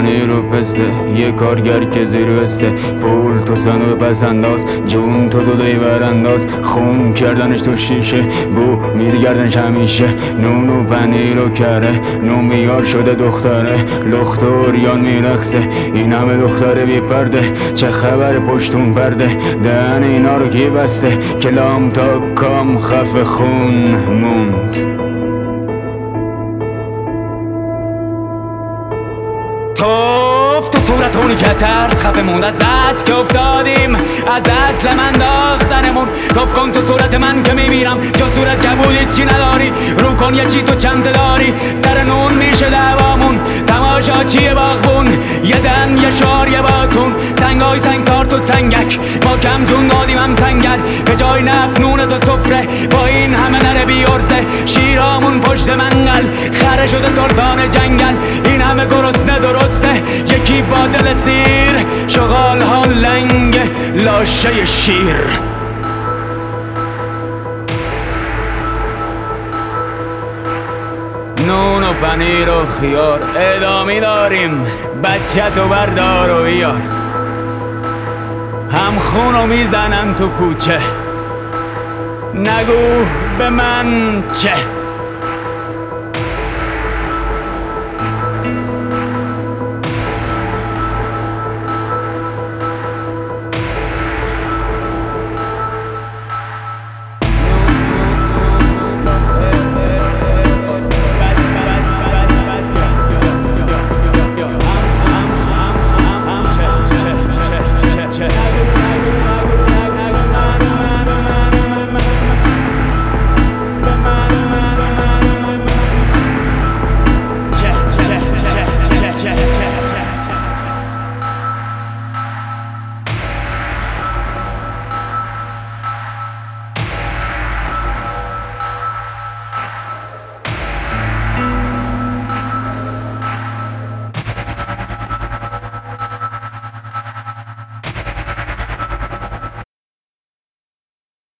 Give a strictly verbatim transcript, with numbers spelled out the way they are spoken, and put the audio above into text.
پنیر و پسته، یه کارگر که زیر بسته، پول تو صندوق پس انداز، جون تو دودوی برانداز، خون کردنش تو شیشه، بو میرگردنش همیشه. نون و پنیر و کره، نون بیار شده دختره، لخت و اوریان میرقصه، این همه دختره بی پرده، چه خبر پشتون پرده، دهن اینا رو کی بسته، کلام تا کام خف خون موند. توف تو صورت اونی که ترس خفه موند از دست که افتادیم، از اصل من داختنمون. توف کن تو صورت من که میمیرم، چون صورت قبول چی نداری، رو کن یه چی تو چند داری، سر نون میشه دعوامون، تماشا چیه باغبون، یه دن یه شار یه باتون، سنگای سنگسار تو سنگک، ما کم جون دادیم هم سنگر، به جای نفت نون تو سفره، با این همه نره بی ارزه، شیرامون پشت منگل، خره شده سلطان جنگل، این همه گرسنه درسته، یکی با دل سیر، شغال ها لنگ لاشه شیر. نون و پنیر و خیار ادامی داریم، بچه تو بردار و بیار، هم خونو میزنن تو کوچه، نگو به من چه.